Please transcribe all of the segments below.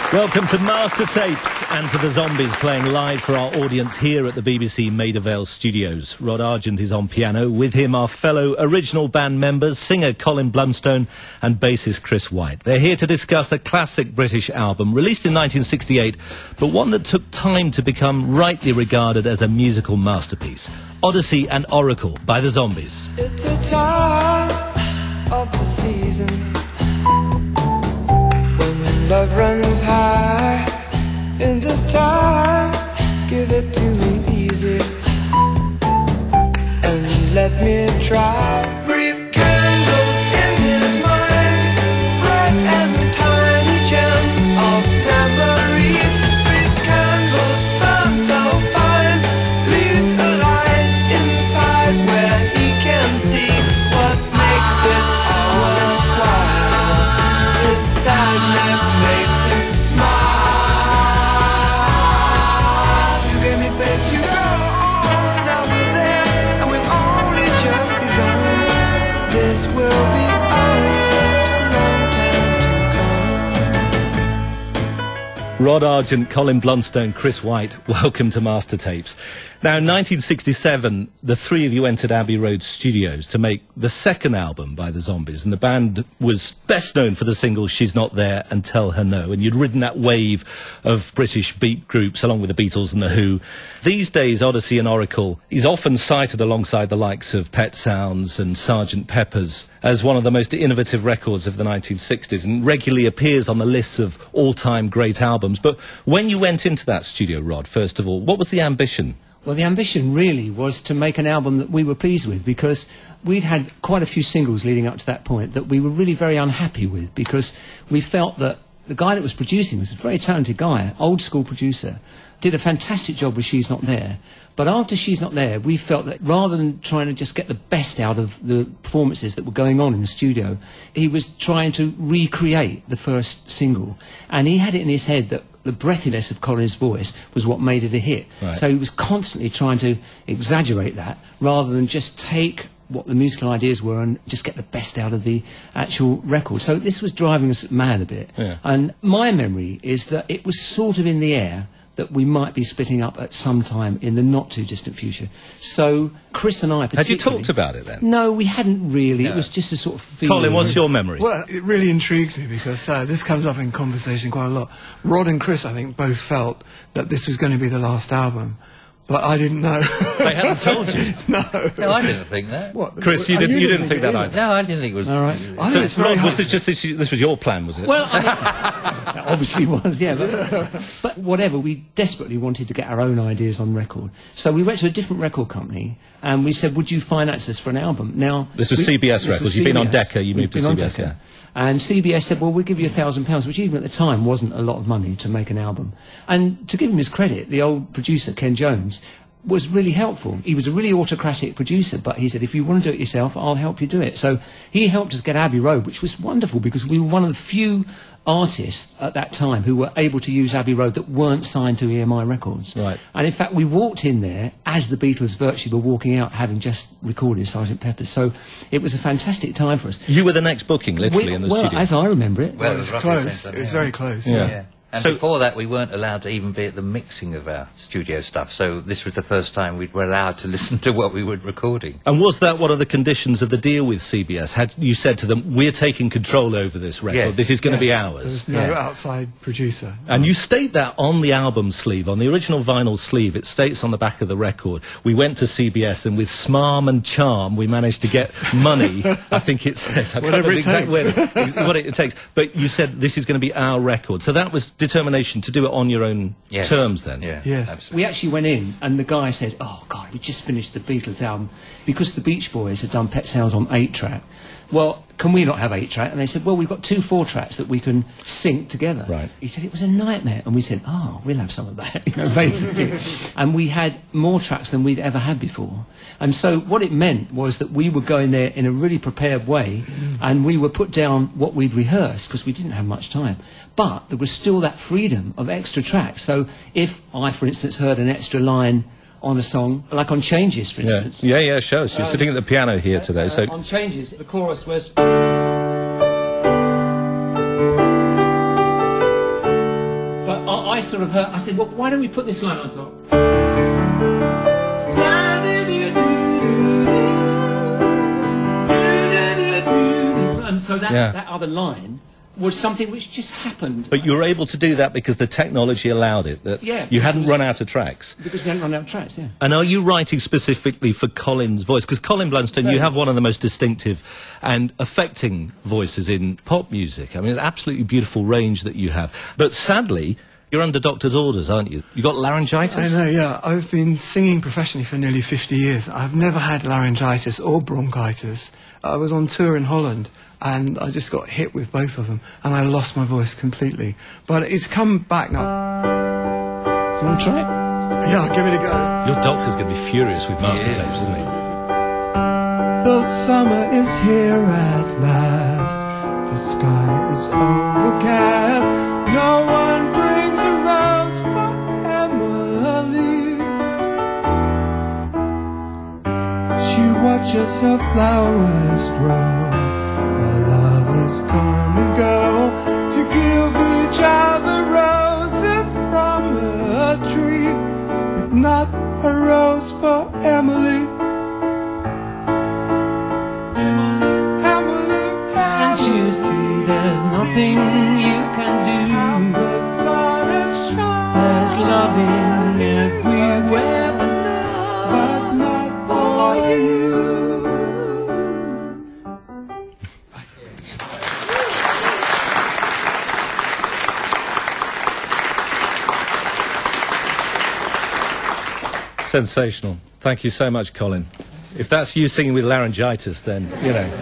Welcome to Master Tapes and to the Zombies, playing live for our audience here at the BBC Maida Vale studios. Rod Argent is on piano. With him are fellow original band members, singer Colin Blunstone and bassist Chris White. They're here to discuss a classic British album released in 1968, but one that took time to become rightly regarded as a musical masterpiece. Odyssey and Oracle by the Zombies. It's the time of the season when love runs high. In this time, give it to me easy and let me try. Brief candles in his mind, bright and tiny gems of memory. Brief candles burn so fine, leaves a light inside where he can see what makes it all worthwhile. His sadness makes him smile. This will be a long time to come. Rod Argent, Colin Blunstone, Chris White, welcome to Master Tapes. Now, in 1967, the three of you entered Abbey Road Studios to make the second album by the Zombies, and the band was best known for the singles She's Not There and Tell Her No, and you'd ridden that wave of British beat groups along with the Beatles and the Who. These days, Odyssey and Oracle is often cited alongside the likes of Pet Sounds and Sgt. Pepper's as one of the most innovative records of the 1960s, and regularly appears on the lists of all-time great albums. But when you went into that studio, Rod, first of all, what was the ambition? Well, the ambition really was to make an album that we were pleased with, because we'd had quite a few singles leading up to that point that we were really very unhappy with, because we felt that the guy that was producing was a very talented guy, old school producer, did a fantastic job with She's Not There. But after She's Not There, we felt that rather than trying to just get the best out of the performances that were going on in the studio, he was trying to recreate the first single. And he had it in his head that the breathiness of Colin's voice was what made it a hit. Right. So he was constantly trying to exaggerate that rather than just take what the musical ideas were and just get the best out of the actual record. So this was driving us mad a bit. Yeah. And my memory is that it was sort of in the air that we might be splitting up at some time in the not-too-distant future. So Chris and I particularly... Had you talked about it then? No, we hadn't really. No. It was just a sort of feeling. Colin, what's your memory? Well, it really intrigues me because this comes up in conversation quite a lot. Rod and Chris, I think, both felt that this was going to be the last album, but I didn't know. They hadn't told you? No. No, I didn't think that. What? Chris, you didn't think that either? No, I didn't think it was... All right. I think it's very Rod, hard. was it just this was your plan, was it? Well, I mean, that obviously was, yeah. But whatever, we desperately wanted to get our own ideas on record. So we went to a different record company and we said, would you finance us for an album? Now, This was CBS Records. You've been on Decca, you moved to We've been on CBS, Decca. yeah. And CBS said, well, we'll give you £1,000, which even at the time wasn't a lot of money to make an album. And to give him his credit, the old producer, Ken Jones, was really helpful. He was a really autocratic producer, but he said, if you want to do it yourself, I'll help you do it. So he helped us get Abbey Road, which was wonderful because we were one of the few artists at that time who were able to use Abbey Road that weren't signed to EMI Records. Right. And in fact, we walked in there as the Beatles virtually were walking out, having just recorded Sgt. Pepper's. So it was a fantastic time for us. You were the next booking, literally, in the well, studio. as I remember it. Well, it was roughly the close. same It was time, very close. Yeah. Yeah. And So- before that, we weren't allowed to even be at the mixing of our studio stuff. So this was the first time we were allowed to listen to what we were recording. And was that one of the conditions of the deal with CBS? Had you said to them, we're taking control over this record, Yes. this is going to be Yes. ours? There was no Yeah. outside producer. And you state that on the album sleeve, on the original vinyl sleeve, it states on the back of the record, we went to CBS and with smarm and charm we managed to get money. I think it says, I can't Whatever remember the it exact word, what it takes. But you said this is going to be our record. So that was determination to do it on your own Yes. terms then? Yeah, Yes. absolutely. We actually went in, and the guy said, oh, God, we just finished the Beatles album. Because the Beach Boys had done Pet Sounds on 8-track. Well, can we not have 8-track? And they said, well, we've got 2 4-tracks that we can sync together. Right. He said, it was a nightmare. And we said, oh, we'll have some of that, you know, basically. And we had more tracks than we'd ever had before. And so what it meant was that we were going there in a really prepared way, and we were put down what we'd rehearsed, because we didn't have much time. But there was still that freedom of extra tracks. So if I, for instance, heard an extra line on a song, like on Changes, for instance. Yeah, it shows. You're sitting at the piano here today, so... On Changes, the chorus was... sort of heard, I said, well, why don't we put this line on top? And so that other line was something which just happened. But you were able to do that because the technology allowed it, that Yeah, you hadn't because- run out of tracks. Because we hadn't run out of tracks, yeah. And are you writing specifically for Colin's voice? Because Colin Blunstone, you have one of the most distinctive and affecting voices in pop music. I mean, it's an absolutely beautiful range that you have. But sadly, you're under doctor's orders, aren't you? You got laryngitis? I know, yeah. I've been singing professionally for nearly 50 years. I've never had laryngitis or bronchitis. I was on tour in Holland, and I just got hit with both of them, and I lost my voice completely. But it's come back now. You want to try it? Yeah, give it a go. Your doctor's going to be furious with master Yes. tapes, isn't he? The summer is here at last. The sky is overcast. No one brings a rose for Emily. She watches her flowers grow. The lovers come and go to give each other roses from a tree, but not a rose for Emily. Can't you see there's nothing you can do? The sun is shining, There's loving everywhere but not for you. Sensational. Thank you so much, Colin. If that's you singing with laryngitis, then, you know,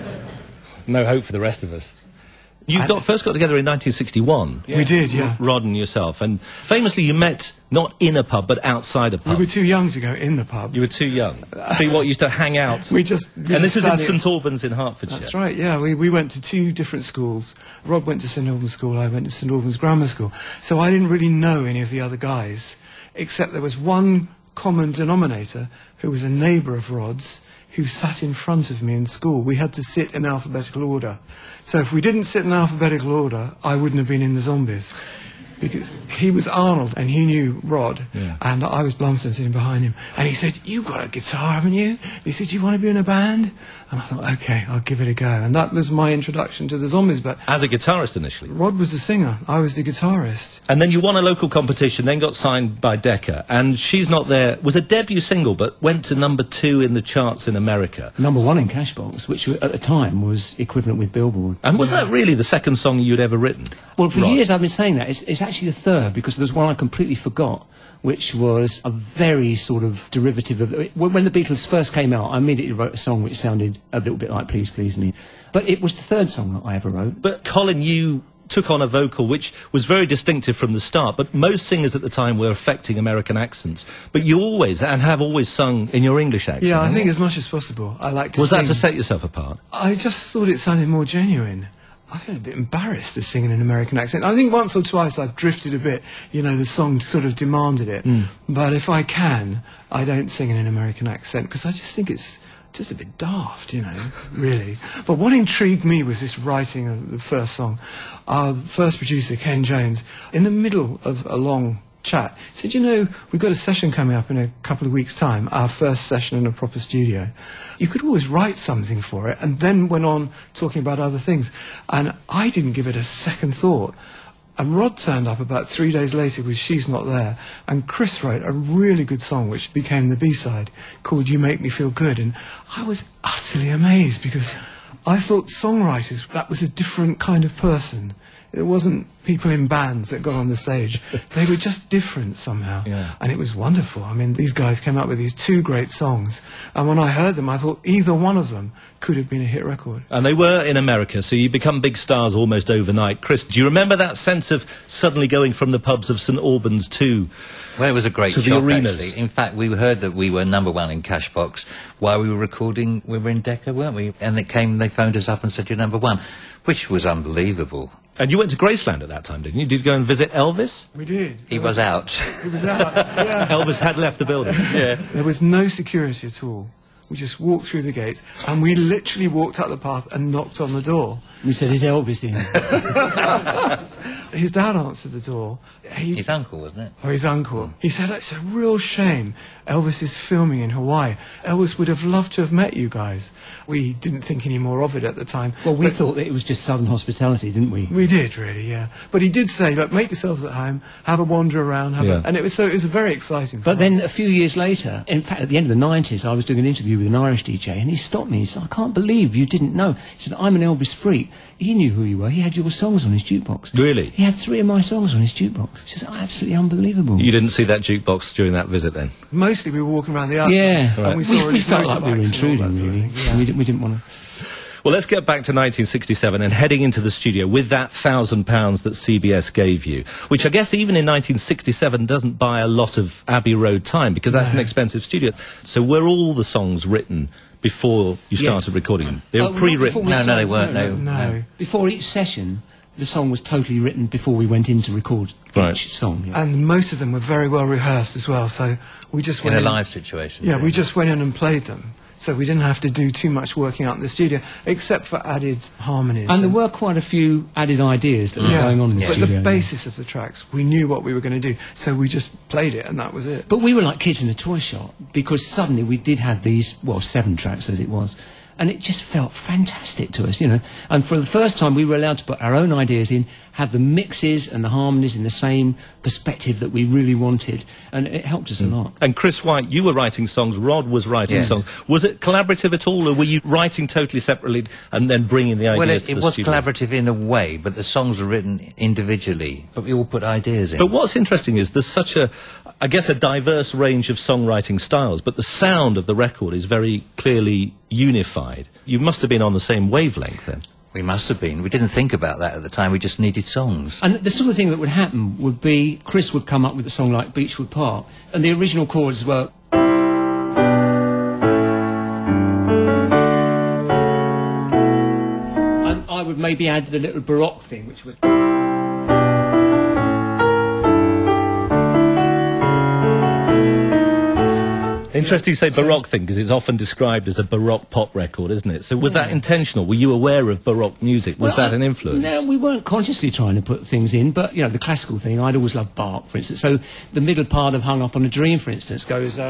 no hope for the rest of us. You first got together in 1961. We did, yeah. Rod and yourself. And famously, you met not in a pub, but outside a We pub. were too young to go in the pub. You were too young. So you used to hang out. We and this just was in studied. St Albans in Hertfordshire. That's right, yeah. We went to two different schools. Rod went to St Albans School, I went to St Albans Grammar School. So I didn't really know any of the other guys, except there was one common denominator who was a neighbour of Rod's, who sat in front of me in school. We had to sit in alphabetical order. So if we didn't sit in alphabetical order, I wouldn't have been in the Zombies. Because he was Arnold and he knew Rod, and I was Blunstone sitting behind him. And he said, "You've got a guitar, haven't you?" He said, "You want to be in a band?" And I thought, okay, I'll give it a go. And that was my introduction to the Zombies. But As a guitarist initially. Rod was the singer, I was the guitarist. And then you won a local competition, then got signed by Decca. And She's Not There was a debut single, but went to #2 in the charts in America. Number one in Cashbox, which at the time was equivalent with Billboard. And was that really the second song you'd ever written? Well, for Rod? years I've been saying that. It's actually the third, because there's one I completely forgot, which was a very sort of derivative of... When the Beatles first came out, I immediately wrote a song which sounded a little bit like Please Please Me. But it was the third song that I ever wrote. But Colin, you took on a vocal which was very distinctive from the start, but most singers at the time were affecting American accents. But you always, and have always, sung in your English accent. Yeah, I think as much as possible. I like to Was sing. that to set yourself apart? I just thought it sounded more genuine. I feel a bit embarrassed to sing in an American accent. I think once or twice I've drifted a bit. You know, the song sort of demanded it. But if I can, I don't sing in an American accent because I just think it's just a bit daft, you know, really. But what intrigued me was this writing of the first song. Our first producer, Ken Jones, in the middle of a long chat, said, "You know, we've got a session coming up in a couple of weeks' time, our first session in a proper studio. You could always write something for it," and then went on talking about other things. And I didn't give it a second thought. And Rod turned up about 3 days later with She's Not There, and Chris wrote a really good song which became the B-side called You Make Me Feel Good. And I was utterly amazed because I thought songwriters, that was a different kind of person. It wasn't people in bands that got on the stage. They were just different somehow. Yeah. And it was wonderful. I mean, these guys came up with these two great songs. And when I heard them, I thought either one of them could have been a hit record. And they were in America, so you become big stars almost overnight. Chris, do you remember that sense of suddenly going from the pubs of St Albans to... Well, it was a great To the shock, arenas. actually. In fact, we heard that we were #1 in Cashbox while we were recording. We were in Decca, weren't we? And they phoned us up and said, "You're #1," which was unbelievable. And you went to Graceland at that time, didn't you? Did you go and visit Elvis? We did. He was out. He was out. Yeah. Elvis had left the building. Yeah. There was no security at all. We just walked through the gates, and we literally walked up the path and knocked on the door. We said, is Elvis in? His dad answered the door. His uncle, wasn't it? Or his uncle. He said, it's a real shame Elvis is filming in Hawaii. Elvis would have loved to have met you guys. We didn't think any more of it at the time. Well, we thought that it was just Southern hospitality, didn't we? We did, really, yeah. But he did say, look, make yourselves at home, have a wander around, and it was very exciting. But then a few years later, in fact, at the end of the 90s, I was doing an interview with an Irish DJ, and he stopped me. He said, I can't believe you didn't know. He said, I'm an Elvis freak. He knew who you were. He had your songs on his jukebox. Really? He had 3 of my songs on his jukebox. Which is absolutely unbelievable. You didn't see that jukebox during that visit then? Mostly we were walking around the outside. Yeah. And we saw we his felt like we were motorbikes and all intruding, that sort of really. thing, yeah. We didn't want to... Well, let's get back to 1967 and heading into the studio with that £1,000 that CBS gave you, which I guess even in 1967 doesn't buy a lot of Abbey Road time, because that's an expensive studio. So were all the songs written before you started recording them? They were pre-written? No, they weren't. No. Before each session, the song was totally written before we went in to record each song. Yeah. And most of them were very well rehearsed as well, so we just In went a live situation. Yeah, we just went in and played them. So we didn't have to do too much working out in the studio, except for added harmonies. And there were quite a few added ideas that were going on in the but studio. the basis of the tracks, we knew what we were going to do, so we just played it, and that was it. But we were like kids in a toy shop, because suddenly we did have these, 7 tracks as it was, and it just felt fantastic to us, And for the first time we were allowed to put our own ideas in, have the mixes and the harmonies in the same perspective that we really wanted, and it helped us a lot. And Chris White, you were writing songs, Rod was writing songs. Was it collaborative at all, or were you writing totally separately and then bringing the ideas to the it was studio? collaborative in a way, but the songs were written individually, but we all put ideas in. But what's interesting is there's such a diverse range of songwriting styles, but the sound of the record is very clearly unified. You must have been on the same wavelength then. We must have been. We didn't think about that at the time. We just needed songs. And the sort of thing that would happen would be Chris would come up with a song like Beechwood Park, and the original chords were... And I would maybe add the little Baroque thing, which was... Interesting you say Baroque thing, because it's often described as a Baroque pop record, isn't it? So was that intentional? Were you aware of Baroque music? Was that an influence? No, we weren't consciously trying to put things in, but, the classical thing, I'd always loved Bach, for instance. So the middle part of Hung Up on a Dream, for instance, goes...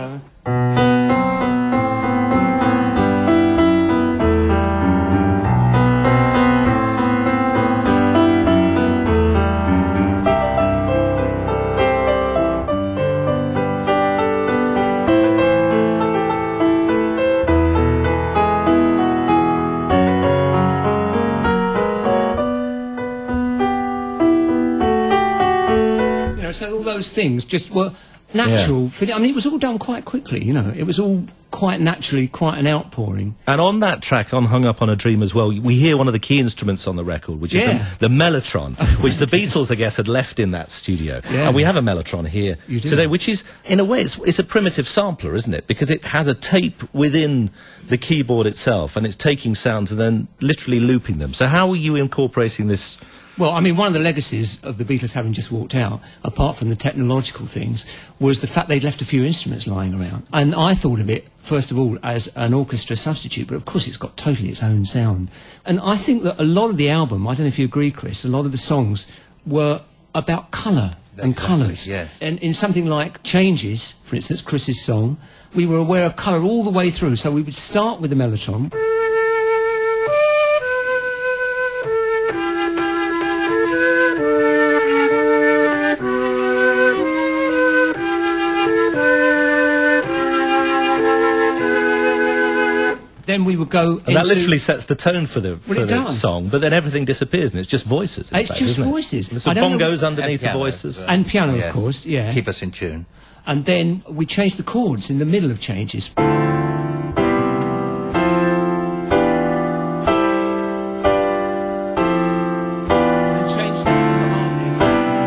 So all those things just were natural. Yeah. I mean, it was all done quite quickly, It was all quite naturally, quite an outpouring. And on that track, on Hung Up on a Dream as well, we hear one of the key instruments on the record, which is the mellotron, which the Beatles, I guess, had left in that studio. Yeah. And we have a mellotron here today, which is, in a way, it's a primitive sampler, isn't it? Because it has a tape within the keyboard itself, and it's taking sounds and then literally looping them. So how are you incorporating this? Well, I mean, one of the legacies of the Beatles having just walked out, apart from the technological things, was the fact they'd left a few instruments lying around. And I thought of it, first of all, as an orchestra substitute, but of course it's got totally its own sound. And I think that a lot of the album, I don't know if you agree, Chris, a lot of the songs were about colour and colours. Yes. And in something like Changes, for instance, Chris's song, we were aware of colour all the way through. So we would start with the mellotron. Then we would go And that literally sets the tone for the does. song, but then everything disappears and it's just voices. in It's fact, just isn't it? voices. And so I don't know- bongos underneath the piano, voices. And piano, Yes. of course, yeah. Keep us in tune. And then we changed the chords in the middle of Changes. And changed the harmonies.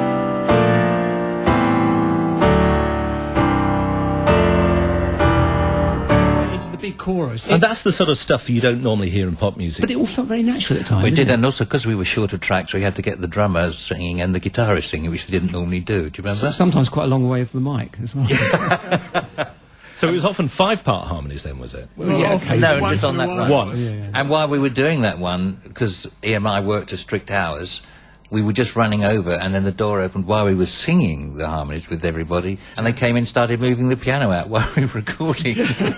Into the big chorus. And that's the sort of stuff you don't normally hear in pop music. But it all felt very natural at the time. We didn't did, it? and also because we were short of tracks, we had to get the drummers singing and the guitarist singing, which they didn't normally do. Do you remember? Sometimes quite a long way from the mic as well. So it was often 5-part harmonies then, was it? Yeah, okay. No, Once just on in that a one. while. Once. And while we were doing that one, because EMI worked at strict hours, we were just running over, and then the door opened while we were singing the harmonies with everybody, and they came in and started moving the piano out while we were recording.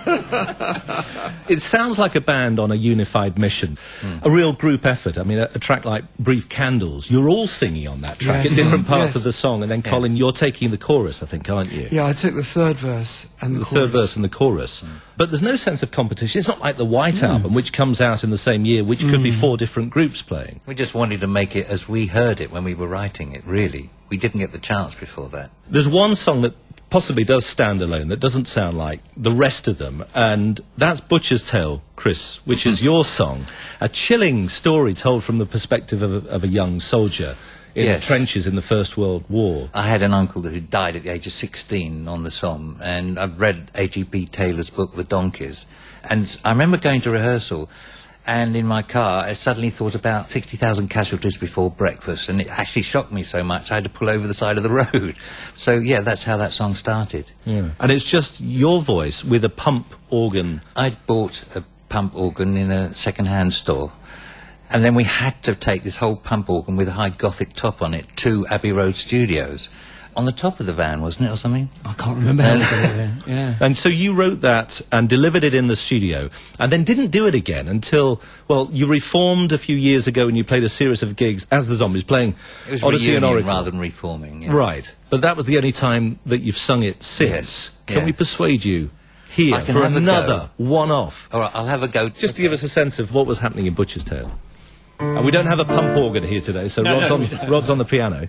It sounds like a band on a unified mission, a real group effort. I mean, a track like Brief Candles, you're all singing on that track Yes. at different parts Yes. of the song, and then Colin, you're taking the chorus, I think, aren't you? Yeah, I took the third verse and The third verse and the chorus. But there's no sense of competition. It's not like the White Album, which comes out in the same year, which could be 4 different groups playing. We just wanted to make it as we heard it when we were writing it, really. We didn't get the chance before that. There's one song that possibly does stand alone, that doesn't sound like the rest of them, and that's Butcher's Tale, Chris, which is your song. A chilling story told from the perspective of a young soldier in Yes. the trenches in the First World War. I had an uncle who died at the age of 16 on the Somme, and I've read A.G.B. Taylor's book, The Donkeys, and I remember going to rehearsal, and in my car I suddenly thought about 60,000 casualties before breakfast, and it actually shocked me so much I had to pull over the side of the road. So yeah, that's how that song started. Yeah. And it's just your voice with a pump organ. I'd bought a pump organ in a second-hand store, and then we had to take this whole pump organ with a high Gothic top on it to Abbey Road Studios. On the top of the van, wasn't it, or something? I can't remember how we got it there. Yeah. And so you wrote that and delivered it in the studio, and then didn't do it again until, well, you reformed a few years ago and you played a series of gigs as the Zombies, playing It was Odyssey and reunion Oracle. rather than reforming. Yeah. Right. But that was the only time that you've sung it since. Yes, Can yeah. we persuade you here I can for have a another go. one-off? All right, I'll have a go. Just to give us a sense of what was happening in Butcher's Tale. And we don't have a pump organ here today, so Rod's on the piano.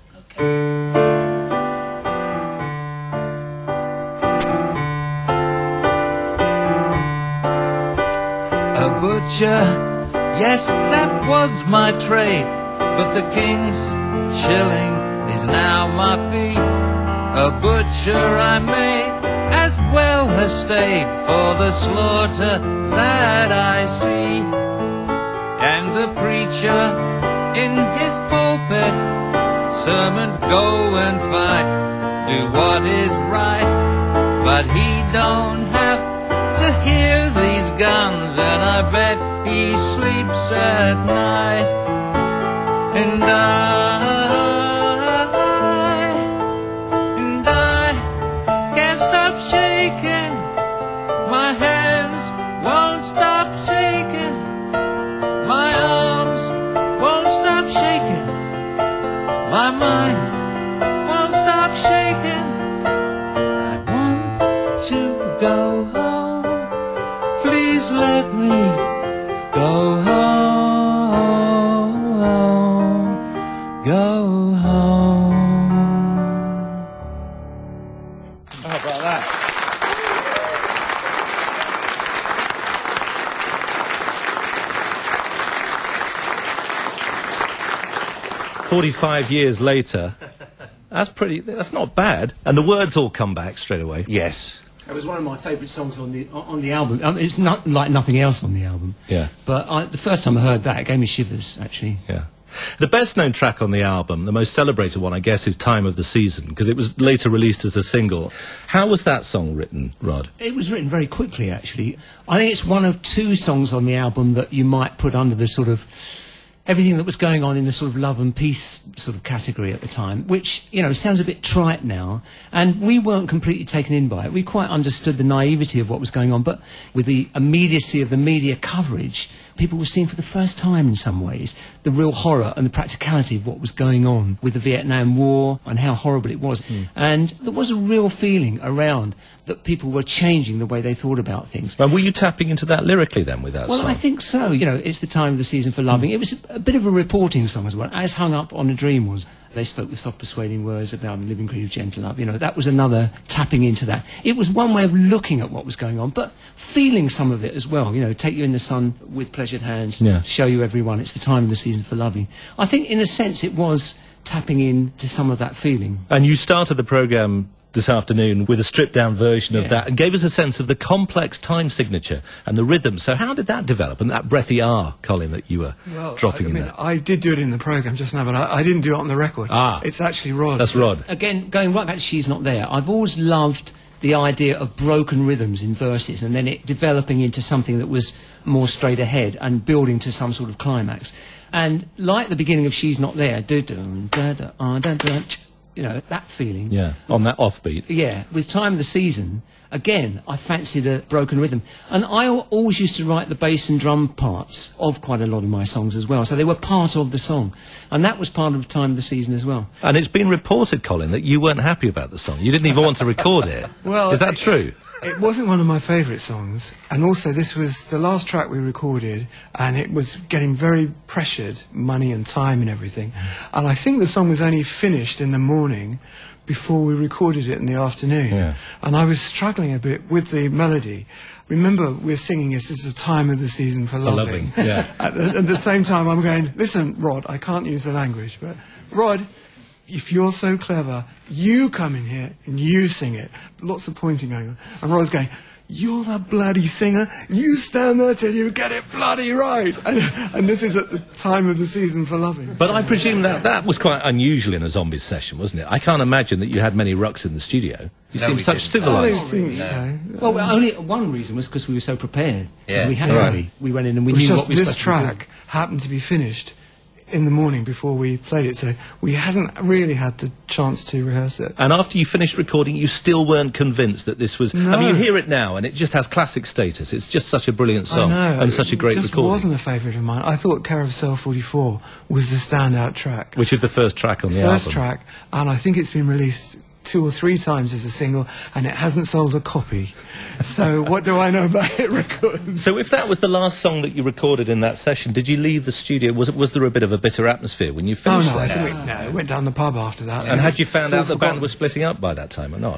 A butcher, yes, that was my trade, but the king's shilling is now my fee. A butcher I may as well have stayed for the slaughter that I see. And the preacher in his pulpit, sermon, go and fight, do what is right, but he don't have to hear these guns, and I bet he sleeps at night. And I can't stop shaking, my hands won't stop shaking, my arms won't stop shaking, my mind won't stop shaking. I want to go home, please let me go home, go home. How about that? "45 years later," that's not bad. And the words all come back straight away. Yes. It was one of my favourite songs on the album. I mean, it's not like nothing else on the album. Yeah. But the first time I heard that, it gave me shivers, actually. Yeah. The best known track on the album, the most celebrated one, I guess, is Time of the Season, because it was later released as a single. How was that song written, Rod? It was written very quickly, actually. I think it's one of 2 songs on the album that you might put under the sort of everything that was going on in the sort of love and peace sort of category at the time, which, you know, sounds a bit trite now. And we weren't completely taken in by it. We quite understood the naivety of what was going on, but with the immediacy of the media coverage, people were seeing for the first time in some ways the real horror and the practicality of what was going on with the Vietnam War and how horrible it was. And there was a real feeling around that people were changing the way they thought about things. And were you tapping into that lyrically then with that Well, song? I think so. You know, it's the time of the season for loving. It was a bit of a reporting song as well. As Hung Up on a Dream was. They spoke with soft persuading words about living creed of gentle love. You know, that was another tapping into that. It was one way of looking at what was going on, but feeling some of it as well. You know, take you in the sun with pleasured hands, Yeah. show you everyone. It's the time of the season for loving. I think, in a sense, it was tapping into some of that feeling. And you started the programme this afternoon with a stripped-down version of Yeah. that and gave us a sense of the complex time signature and the rhythm. So how did that develop? And that breathy R, Colin, that you were dropping I in mean, there. I did do it in the programme just now, but I didn't do it on the record. Ah. It's actually Rod. That's Rod. Again, going right back to She's Not There, I've always loved the idea of broken rhythms in verses and then it developing into something that was more straight ahead and building to some sort of climax. And like the beginning of She's Not There, you know, that feeling. Yeah, on that offbeat. Yeah, with Time of the Season, again, I fancied a broken rhythm. And I always used to write the bass and drum parts of quite a lot of my songs as well. So they were part of the song. And that was part of Time of the Season as well. And it's been reported, Colin, that you weren't happy about the song. You didn't even want to record it. Well, is that true? It wasn't one of my favourite songs, and also this was the last track we recorded, and it was getting very pressured, money and time and everything. And I think the song was only finished in the morning before we recorded it in the afternoon. Yeah. And I was struggling a bit with the melody. Remember, we're singing this is the time of the season for loving. Yeah. At the same time, I'm going, listen, Rod, I can't use the language, but Rod, if you're so clever, you come in here and you sing it. Lots of pointing going on. And Rod's going, you're the bloody singer. You stand there till you get it bloody right. And this is at the time of the season for loving. But I presume that was quite unusual in a Zombies session, wasn't it? I can't imagine that you had many rucks in the studio. You No, seem we such didn't. I civilised. don't think so. Well, only one reason was because we were so prepared. 'Cause Yeah. we had Right. to be. We went in and we It was knew just what we were this supposed to be doing. track happened to be finished in the morning before we played it, so we hadn't really had the chance to rehearse it. And after you finished recording, you still weren't convinced that this was... I No. mean, you hear it now, and it just has classic status. It's just such a brilliant song, I know, and such a great it just recording. wasn't a favourite of mine. I thought Carousel 44 was the standout track. Which is the first track on the First album. track, and I think it's been released 2 or 3 times as a single, and it hasn't sold a copy. So what do I know about hit records? So if that was the last song that you recorded in that session, did you leave the studio? Was there a bit of a bitter atmosphere when you Oh finished no, I that? think we went down the pub after that. And had you found It's all out the band forgotten. was splitting up by that time or not?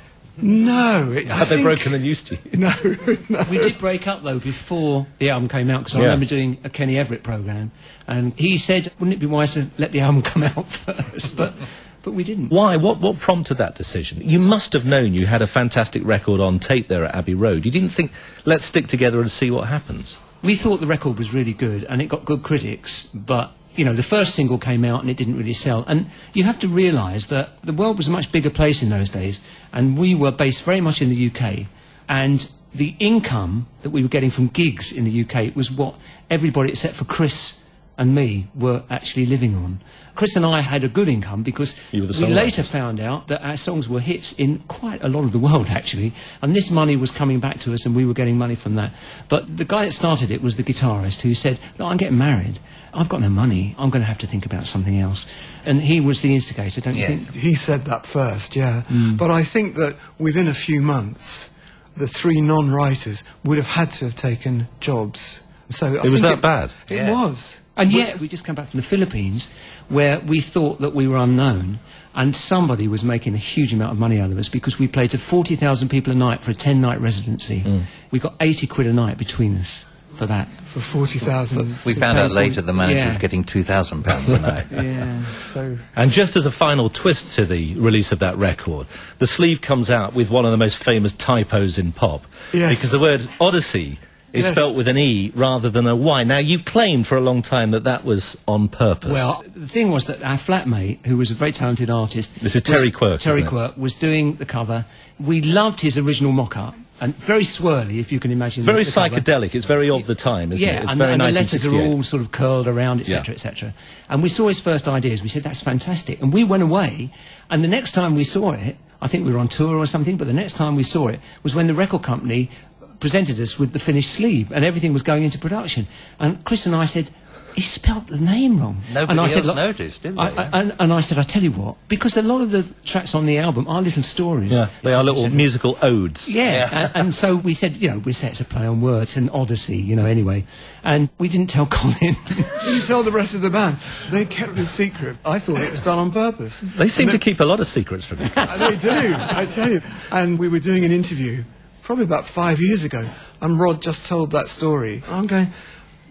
No. I Had they think- broken the news to you? No, no. We did break up though before the album came out because I Yeah. remember doing a Kenny Everett programme and he said, wouldn't it be wise to let the album come out first? But we didn't. Why? What prompted that decision? You must have known you had a fantastic record on tape there at Abbey Road. You didn't think, let's stick together and see what happens? We thought the record was really good and it got good critics, but you know, the first single came out and it didn't really sell. And you have to realise that the world was a much bigger place in those days and we were based very much in the UK and the income that we were getting from gigs in the UK was what everybody except for Chris and me were actually living on. Chris and I had a good income because You were we the songwriters. later found out that our songs were hits in quite a lot of the world actually, and this money was coming back to us and we were getting money from that. But the guy that started it was the guitarist who said, look, I'm getting married, I've got no money, I'm going to have to think about something else. And he was the instigator, don't you Yes. think? He said that first, yeah. But I think that within a few months, the 3 non-writers would have had to have taken jobs. So I It was think that bad? It Yeah. was. And yet, we just come back from the Philippines, where we thought that we were unknown, and somebody was making a huge amount of money out of us because we played to 40,000 people a night for a 10-night residency. We got 80 quid a night between us for that. For 40,000. We found out later the manager Yeah. was getting £2,000 a night. Yeah. So And just as a final twist to the release of that record, the sleeve comes out with one of the most famous typos in pop. Yes. Because the word Odyssey is Yes. spelt with an E rather than a Y. Now, you claimed for a long time that that was on purpose. Well, the thing was that our flatmate, who was a very talented artist... This is Terry Quirk, Terry isn't it? Quirk was doing the cover. We loved his original mock-up, and very swirly, if you can imagine. very the cover. psychedelic. It's very of the time, isn't Yeah, it? It's and, very and the letters are 1968. all sort of curled around, etc., Yeah. etc. And we saw his first ideas. We said, that's fantastic. And we went away, and the next time we saw it, I think we were on tour or something, but the next time we saw it was when the record company presented us with the finished sleeve, and everything was going into production. And Chris and I said, he spelt the name wrong. Nobody and I said, else "Look," noticed, did they? and I said, I tell you what, because a lot of the tracks on the album are little stories. Yeah, they are little Said, musical odes. yeah, and so we said, you know, we said it's a play on words, and Odyssey, you know, anyway. And we didn't tell Colin. you tell the rest of the band. They kept it secret. I thought it was done on purpose. They seem to keep a lot of secrets from you. They do, I tell you. And we were doing an interview probably about 5 years ago, and Rod just told that story. I'm going,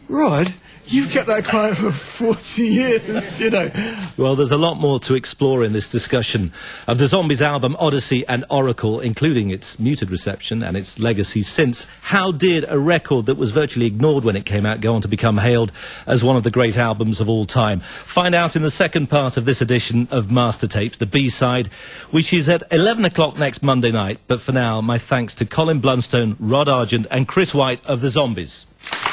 Rod, you've kept that quiet for 40 years, you know. Well, there's a lot more to explore in this discussion of the Zombies album Odyssey and Oracle, including its muted reception and its legacy since. How did a record that was virtually ignored when it came out go on to become hailed as one of the great albums of all time? Find out in the second part of this edition of Master Tapes, the B-side, which is at 11 o'clock next Monday night. But for now, my thanks to Colin Blunstone, Rod Argent and Chris White of the Zombies.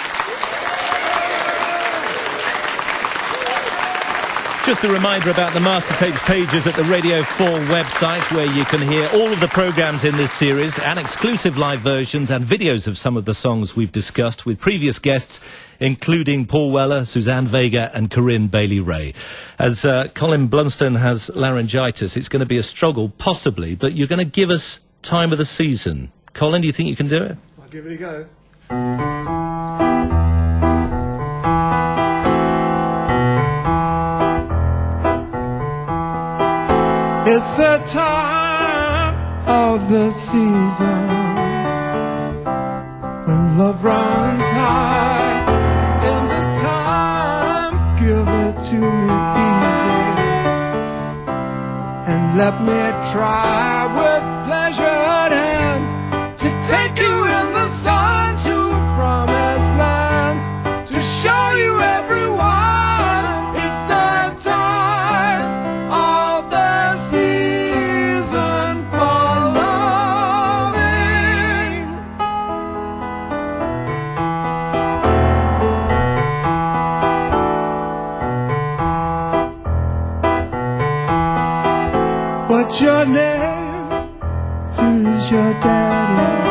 Just a reminder about the Master Tapes pages at the Radio 4 website, where you can hear all of the programmes in this series and exclusive live versions and videos of some of the songs we've discussed with previous guests, including Paul Weller, Suzanne Vega and Corinne Bailey-Rae. As Colin Blunstone has laryngitis, it's going to be a struggle, possibly, but you're going to give us Time of the Season. Colin, do you think you can do it? I'll give it a go. It's the time of the season when love runs high. In this time, give it to me easy and let me try with pleasured hands to take you in the sun to promised lands, to show you everyone it's the time of the season for loving. What's your name? Who's your daddy?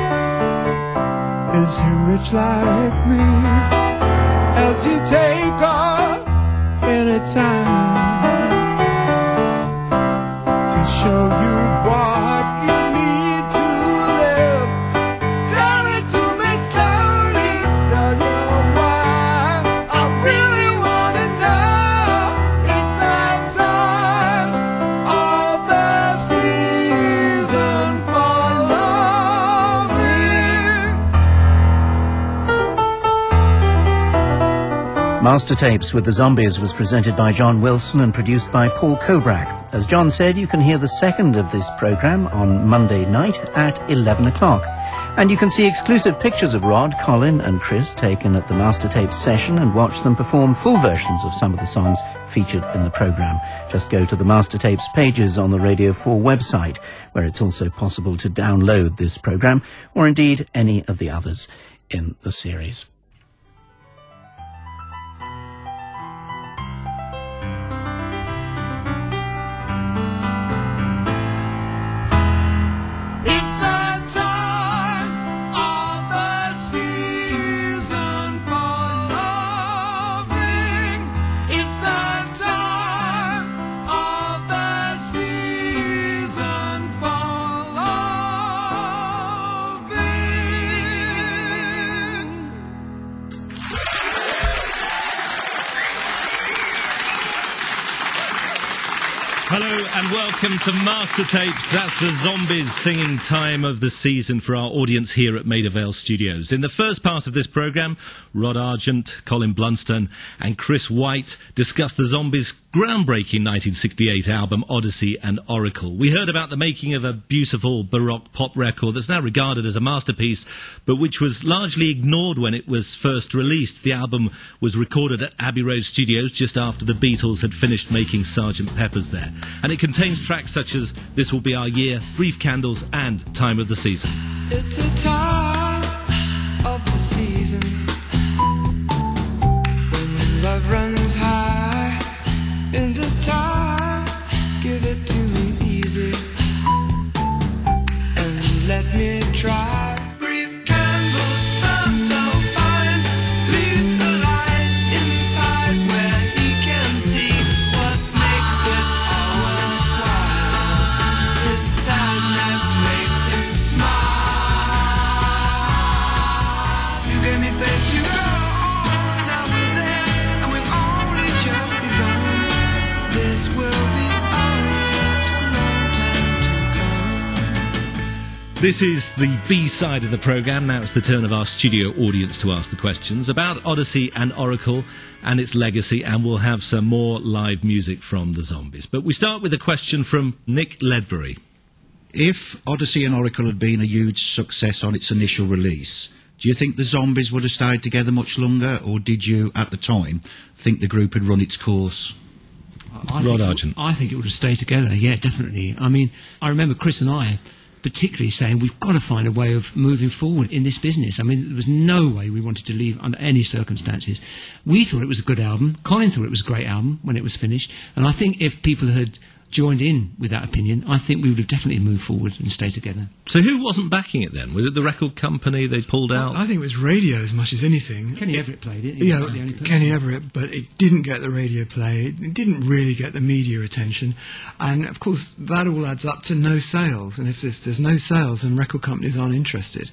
Is he rich like me? Has he take off any time to show you what you need to live? Tell it to me slowly, tell you why. I really wanna know. It's the time of the season for loving. Master Tapes with the Zombies was presented by John Wilson and produced by Paul Kobrak. As John said, you can hear the second of this programme on Monday night at 11 o'clock. And you can see exclusive pictures of Rod, Colin and Chris taken at the Master Tapes session and watch them perform full versions of some of the songs featured in the programme. Just go to the Master Tapes pages on the Radio 4 website, where it's also possible to download this programme, or indeed any of the others in the series. It's the time of the season for loving. It's the time of the season for loving. Hello and welcome to Master Tapes. That's the Zombies singing Time of the Season for our audience here at Maida Vale Studios. In the first part of this programme, Rod Argent, Colin Blunstone and Chris White discussed the Zombies' groundbreaking 1968 album Odyssey and Oracle. We heard about the making of a beautiful Baroque pop record that's now regarded as a masterpiece, but which was largely ignored when it was first released. The album was recorded at Abbey Road Studios just after the Beatles had finished making Sgt. Pepper's there. And it contains tracks such as This Will Be Our Year, Brief Candles and Time of the Season. It's the time of the season when love runs high. In this time, give it to me easy and let me try. Brief candles burn so fine, leaves the light inside where he can see what makes it all worthwhile. His sadness makes him smile. You gave me faith. This is the B-side of the programme. Now it's the turn of our studio audience to ask the questions about Odyssey and Oracle and its legacy, and we'll have some more live music from the Zombies. But we start with a question from Nick Ledbury. If Odyssey and Oracle had been a huge success on its initial release, do you think the Zombies would have stayed together much longer, or did you, at the time, think the group had run its course? Rod Argent. I think it would have stayed together, yeah, definitely. I mean, I remember Chris and I particularly saying we've got to find a way of moving forward in this business. I mean, there was no way we wanted to leave under any circumstances. We thought it was a good album. Colin thought it was a great album when it was finished. And I think if people had joined in with that opinion, I think we would have definitely moved forward and stayed together. So who wasn't backing it then? Was it the record company they pulled out? I think it was radio as much as anything. Kenny Everett played it. He Yeah, was the only person. Kenny Everett, but it didn't get the radio play. It didn't really get the media attention. And, of course, that all adds up to no sales. And if there's no sales, then record companies aren't interested.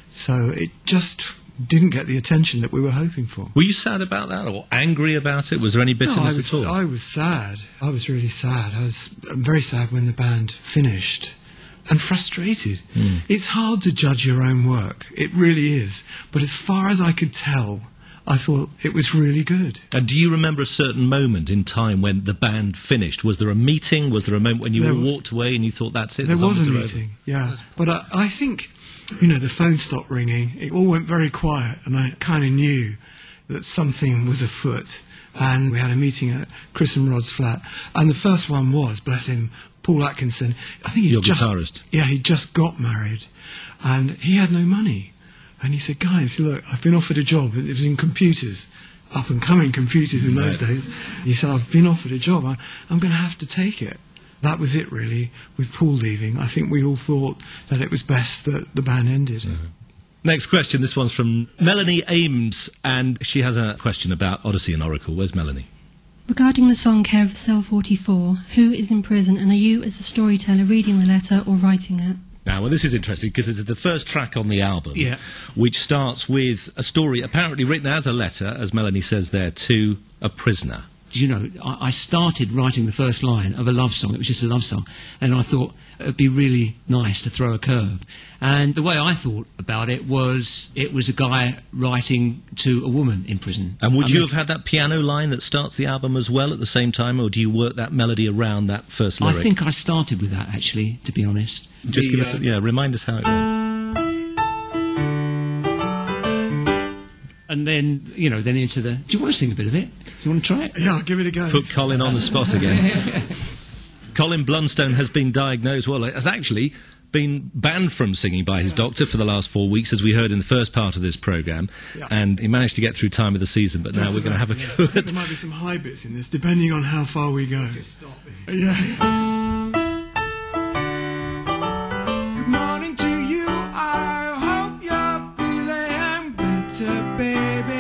So it just didn't get the attention that we were hoping for. Were you sad about that or angry about it? Was there any bitterness at all? I was sad. I was really sad. I was very sad when the band finished and frustrated. It's hard to judge your own work. It really is. But as far as I could tell, I thought it was really good. And do you remember a certain moment in time when the band finished? Was there a meeting? Was there a moment when you all walked away and you thought, that's it? There the was a Zombies are over? meeting, yeah. But I think, you know, the phone stopped ringing. It all went very quiet, and I kind of knew that something was afoot. And we had a meeting at Chris and Rod's flat. And the first one was, bless him, Paul Atkinson. I think Your guitarist. Yeah, he just got married. And he had no money. And he said, guys, look, I've been offered a job. It was in computers, up-and-coming computers in those days. He said, I've been offered a job. I'm going to have to take it. That was it, really, with Paul leaving. I think we all thought that it was best that the band ended. Next question, this one's from Melanie Ames, and she has a question about Odyssey and Oracle. Where's Melanie? Regarding the song Care of Cell 44, who is in prison, and are you, as the storyteller, reading the letter or writing it? Now, well, this is interesting because it's the first track on the album, which starts with a story apparently written as a letter, as Melanie says there, to a prisoner. You know, I started writing the first line of a love song. It was just a love song. And I thought it would be really nice to throw a curve. And the way I thought about it was a guy writing to a woman in prison. And would you have had that piano line that starts the album as well at the same time, or do you work that melody around that first lyric? I think I started with that, actually, to be honest. Just give us, remind us how it goes. And then, you know, then into the... Do you want to sing a bit of it? Do you want to try it? Yeah, I'll give it a go. Put Colin on the spot again. Colin Blunstone has been diagnosed, has actually been banned from singing by his doctor for the last 4 weeks, as we heard in the first part of this programme, and he managed to get through time of the season, but now we're going to have a go at... There might be some high bits in this, depending on how far we go. Just stop it. Yeah. Good morning to you, I hope you're feeling better, baby.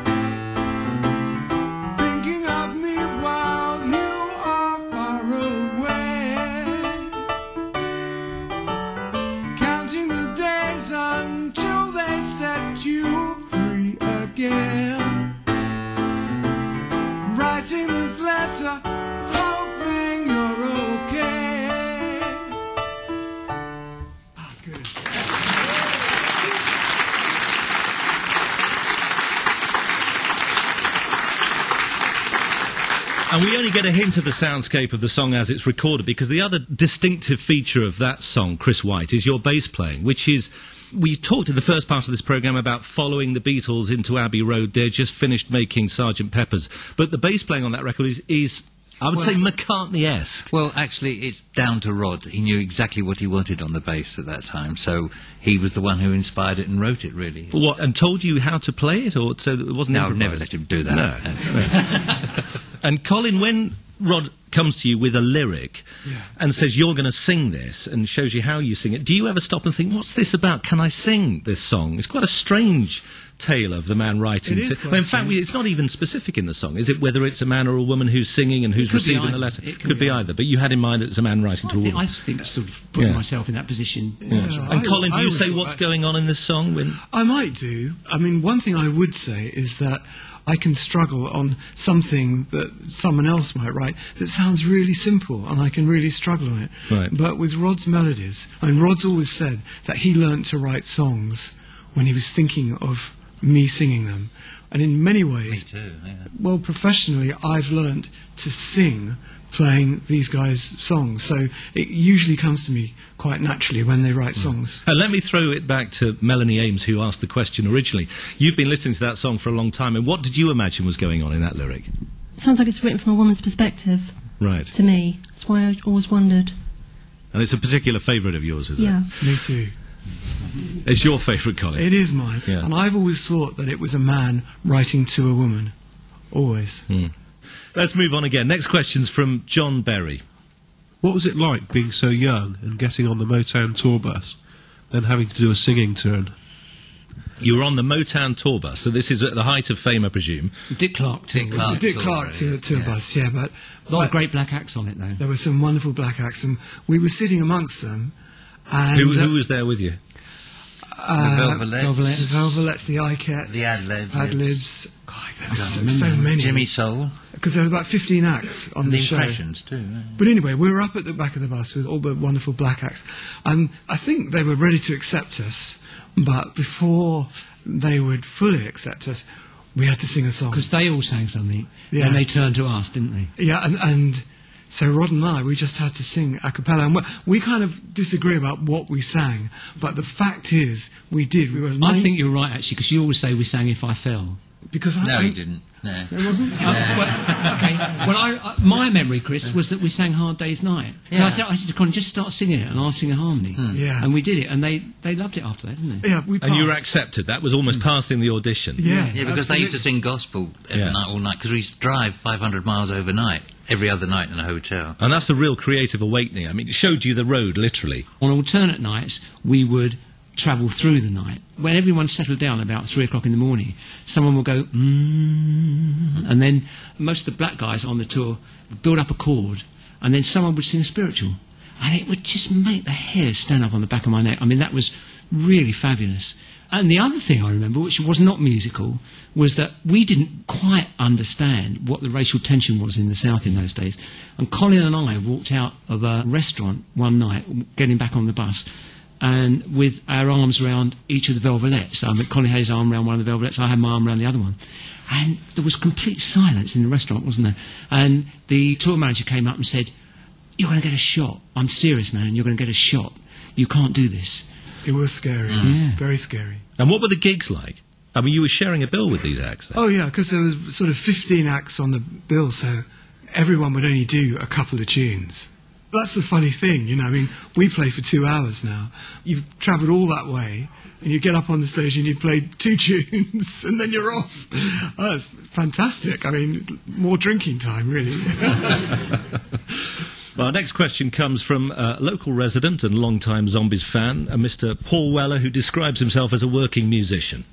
Thinking of me while you are far away. Counting the days until they set you free again. Writing this letter, hoping you're okay. Ah, good. And we only get a hint of the soundscape of the song as it's recorded, because the other distinctive feature of that song, Chris White, is your bass playing, which is... We talked in the first part of this programme about following the Beatles into Abbey Road. They're just finished making Sgt. Pepper's. But the bass playing on that record is I would say, McCartney-esque. Well, actually, it's down to Rod. He knew exactly what he wanted on the bass at that time, so he was the one who inspired it and wrote it, really. What, and told you how to play it, or so that it wasn't No, I've improvised? never let him do that. No. And Colin, when Rod comes to you with a lyric and says you're going to sing this and shows you how you sing it, do you ever stop and think, what's this about? Can I sing this song? It's quite a strange tale of the man writing. It is Well, in fact, quite it's not even specific in the song, is it? Whether it's a man or a woman who's singing and who's could be receiving the either. letter. It Could be either. But you had in mind that it's a man writing to a woman. I just think sort of putting Yeah. myself in that position. And Colin, do you always say thought what's that- going on in this song? When I might do. I mean, one thing I would say is that I can struggle on something that someone else might write that sounds really simple, and I can really struggle on it. Right. But with Rod's melodies, I mean, Rod's always said that he learnt to write songs when he was thinking of me singing them. And in many Me ways, too, yeah. well, professionally, I've learnt to sing playing these guys' songs. So it usually comes to me quite naturally when they write songs. let me throw it back to Melanie Ames, who asked the question originally. You've been listening to that song for a long time, and what did you imagine was going on in that lyric? Sounds like it's written from a woman's perspective Right. to me. That's why I always wondered. And it's a particular favourite of yours, is Yeah. Me too. it? It's your favourite, Colin. It is mine. Yeah. And I've always thought that it was a man writing to a woman. Always. Let's move on again. Next question's from John Berry. What was it like being so young and getting on the Motown tour bus, then having to do a singing turn? You were on the Motown tour bus, so this is at the height of fame, I presume. Dick Clark, too. Dick Clark. Dick tour, Clark to a yeah. bus, yeah, but A lot of great black acts on it, though. there were some wonderful black acts, and we were sitting amongst them. And Who was there with you? The Velvets. the Velvets, the Ikettes, The Adlibs. Adlibs. God, there were so remember. many. Jimmy Soul. Because there were about 15 acts on The the show. Impressions, too. Yeah. But anyway, we were up at the back of the bus with all the wonderful black acts, and I think they were ready to accept us, but before they would fully accept us, we had to sing a song. Because they all sang something, Yeah. and they turned to us, didn't they? Yeah, and so Rod and I, we just had to sing a cappella, and we kind of disagree about what we sang, but the fact is, we did. We were I think you're right, actually, because you always say we sang If I Fell. because No, he didn't. No. It wasn't. Okay. Well, my memory, Chris, was that we sang Hard Day's Night. Yeah. And I said to Colin, just start singing it, and I'll sing a harmony. Yeah. And we did it, and they loved it after that, didn't they? Yeah, we And you were passed. accepted. That was almost passing the audition. Yeah, Yeah, because they used to sing gospel every Yeah. night, all night, because we used to drive 500 miles overnight, every other night in a hotel. And that's a real creative awakening. I mean, it showed you the road, literally. On alternate nights, we would travel through the night. When everyone settled down about 3 o'clock in the morning, someone would go, and then most of the black guys on the tour would build up a chord, and then someone would sing a spiritual. And it would just make the hairs stand up on the back of my neck. I mean, that was really fabulous. And the other thing I remember, which was not musical, was that we didn't quite understand what the racial tension was in the South in those days. And Colin and I walked out of a restaurant one night, getting back on the bus, and with our arms around each of the Velvets. I mean, Colin had his arm around one of the Velvets, I had my arm around the other one. And there was complete silence in the restaurant, wasn't there? And the tour manager came up and said, "You're going to get a shot. I'm serious, man. You're going to get a shot. You can't do this." it was scary, Yeah. very scary. And what were the gigs like? I mean, you were sharing a bill with these acts then. Oh yeah, because there was sort of 15 acts on the bill, so everyone would only do a couple of tunes. That's the funny thing, you know. I mean, we play for 2 hours now. You've travelled all that way, and you get up on the stage and you play 2 tunes, and then you're off. Oh, it's fantastic. I mean, more drinking time, really. Well, our next question comes from a local resident and long-time Zombies fan, a Mr. Paul Weller, who describes himself as a working musician.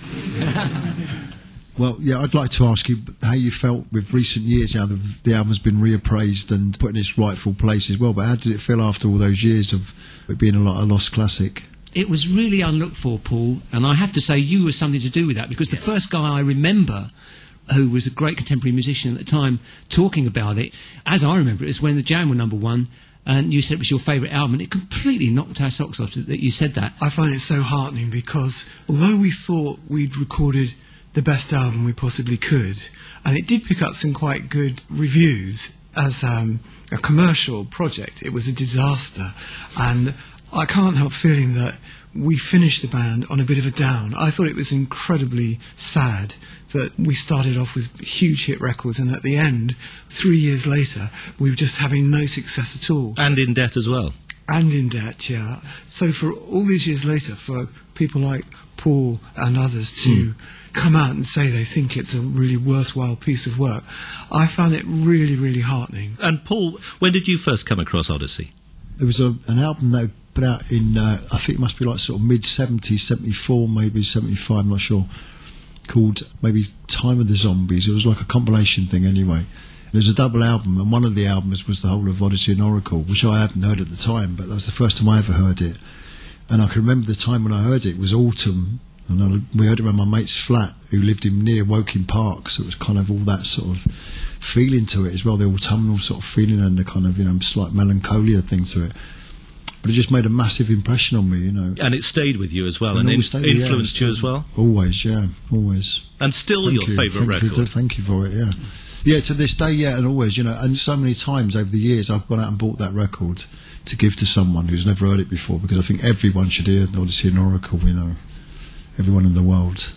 Well, yeah, I'd like to ask you how you felt with recent years. Now the album's been reappraised and put in its rightful place as well, but how did it feel after all those years of it being a lost classic? It was really unlooked for, Paul, and I have to say you were something to do with that, because the first guy I remember who was a great contemporary musician at the time talking about it, as I remember it, is when the Jam were #1 and you said it was your favourite album, and it completely knocked our socks off that you said that. I find it so heartening because although we thought we'd recorded the best album we possibly could, and it did pick up some quite good reviews as a commercial project, it was a disaster. And I can't help feeling that we finished the band on a bit of a down. I thought it was incredibly sad that we started off with huge hit records, and at the end, 3 years later, we were just having no success at all. And in debt as well. And in debt, yeah. So for all these years later, for people like Paul and others to come out and say they think it's a really worthwhile piece of work, I found it really, really heartening. And Paul, when did you first come across Odyssey? There was an album they put out in, I think it must be like sort of mid-70s, 74, maybe 75, I'm not sure. called maybe Time of the Zombies. It was like a compilation thing anyway. It was a double album, and one of the albums was the whole of Odyssey and Oracle, which I hadn't heard at the time, but that was the first time I ever heard it. And I can remember the time when I heard it was autumn, and we heard it around my mate's flat who lived near Woking Park, so it was kind of all that sort of feeling to it as well, the autumnal sort of feeling and the kind of, slight melancholia thing to it. But it just made a massive impression on me, And it stayed with you as well, and influenced you as well? Always, yeah, always. And still your favourite record? Thank you for it, yeah. Yeah, to this day, yeah, and always, and so many times over the years I've gone out and bought that record to give to someone who's never heard it before, because I think everyone should hear Odyssey and Oracle, everyone in the world.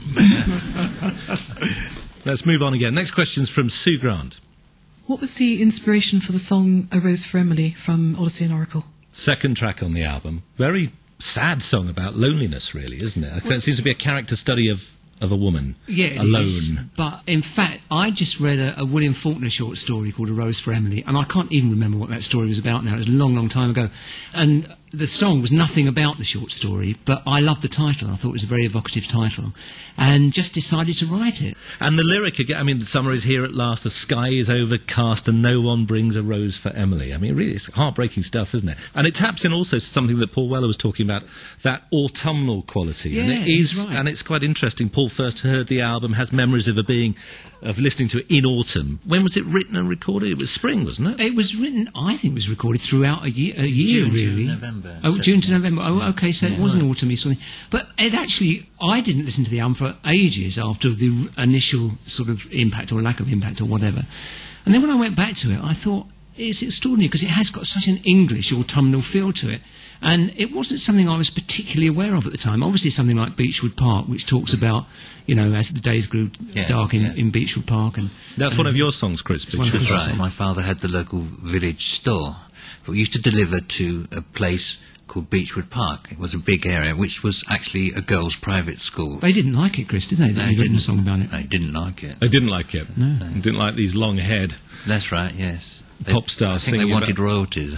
Let's move on again. Next question's from Sue Grant. What was the inspiration for the song A Rose for Emily from Odyssey and Oracle? Second track on the album. Very sad song about loneliness, really, isn't it? It seems to be a character study of a woman alone. Is, but in fact, I just read a William Faulkner short story called A Rose for Emily, and I can't even remember what that story was about now. It was a long, long time ago. And the song was nothing about the short story, but I loved the title. I thought it was a very evocative title, and just decided to write it. And the lyric, again, the summer is here at last, the sky is overcast, and no one brings a rose for Emily. Really, it's heartbreaking stuff, isn't it? And it taps in also something that Paul Weller was talking about, that autumnal quality. Yeah, and it is, right. And it's quite interesting. Paul first heard the album, has memories of listening to it in autumn. When was it written and recorded? It was spring, wasn't it? It was written, I think it was recorded throughout a year June really. To November. June to November. Oh, okay, so it wasn't autumn something. But it actually, I didn't listen to the album for ages after the initial sort of impact or lack of impact or whatever. And then when I went back to it, I thought, it's extraordinary because it has got such an English autumnal feel to it. And it wasn't something I was particularly aware of at the time. Obviously something like Beechwood Park, which talks about, as the days grew dark in Beechwood Park. And that's one of your songs, Chris. That's right. My father had the local village store. But we used to deliver to a place called Beechwood Park. It was a big area, which was actually a girls' private school. They didn't like it, Chris, did they? No, They written a song about it. They didn't like it. They didn't like it? No. They didn't like these long-haired... That's right, yes. Pop stars I think singing they wanted royalties.